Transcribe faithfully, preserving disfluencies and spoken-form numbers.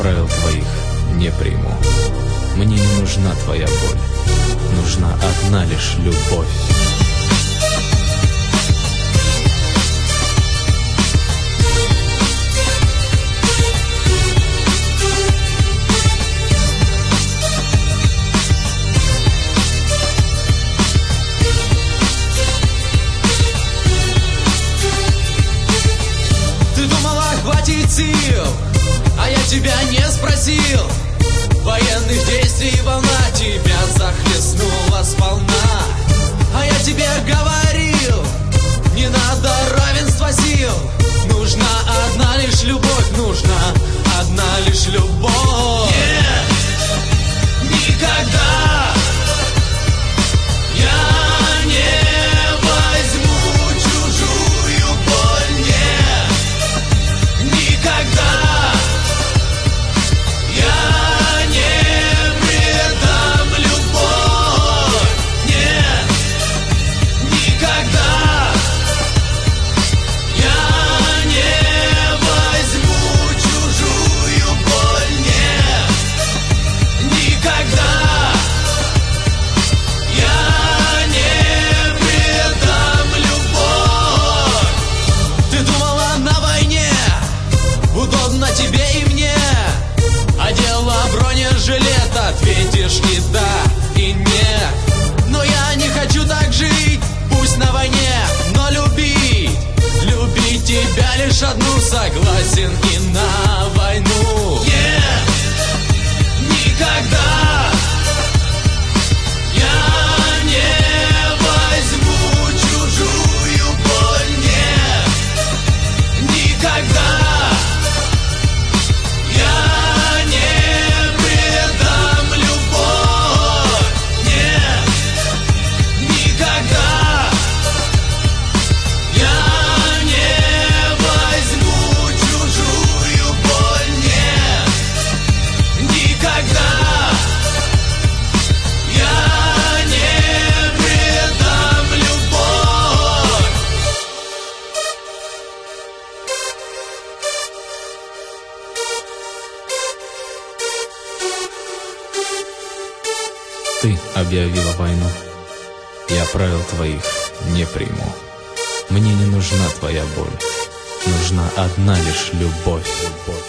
правил твоих не приму. Мне не нужна твоя боль, нужна одна лишь любовь. Сил, а я тебя не спросил. Военных действий волна тебя захлестнула сполна. А я тебе говорил, не надо равенства сил. Нужна одна лишь любовь, нужна одна лишь любовь. Нет, никогда я не возьму чужую боль. Нет, никогда я не предам любовь. Нет, никогда я не возьму чужую боль. Нет, никогда я не предам любовь. Ты думала, на войне удобно тебе и мне, одела бронежилет, ответишь и да, и нет. Но я не хочу так жить, пусть на войне, но любить, любить тебя лишь одну, согласен и на войну. Нет, никогда я не возьму чужую боль. Нет, никогда я не предам любовь. Нет, никогда я не возьму чужую боль. Нет, никогда я не предам любовь. Ты объявила войну, я правил твоих не приму. Мне не нужна твоя боль, нужна одна лишь любовь.